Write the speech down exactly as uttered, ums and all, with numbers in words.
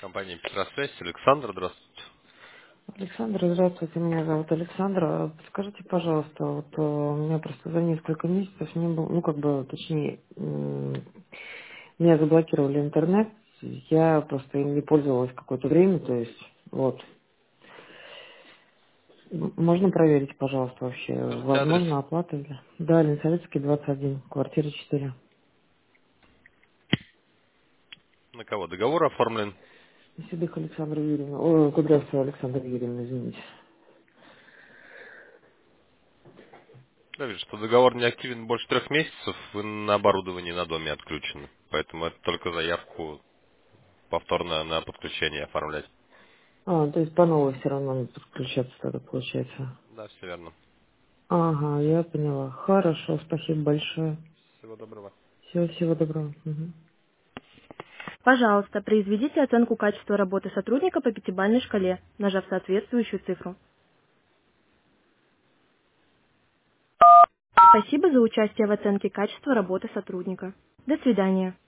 Компания «Петросвязь». Александр, здравствуйте. Александр, здравствуйте, меня зовут Александра. Подскажите, пожалуйста, вот э, у меня просто за несколько месяцев не было, ну как бы, точнее, м, меня заблокировали интернет, я просто им не пользовалась какое-то время, то есть, вот. М- Можно проверить, пожалуйста, вообще, Скажите адрес. возможно, оплата или... Да, Ленсоветский, двадцать один, квартира четыре. На кого договор оформлен? Седых Александра Юрьевна, ой, Кудрявцева Александра Юрьевна, извините. Я вижу, что договор не активен больше трех месяцев, вы на оборудовании на доме отключены. Поэтому это только заявку повторно на подключение оформлять. А, то есть по новой все равно надо подключаться тогда, получается. Да, все верно. Ага, я поняла. Хорошо, спасибо большое. Всего доброго. Всего, всего доброго. Мгм. Пожалуйста, произведите оценку качества работы сотрудника по пятибалльной шкале, нажав соответствующую цифру. Спасибо за участие в оценке качества работы сотрудника. До свидания.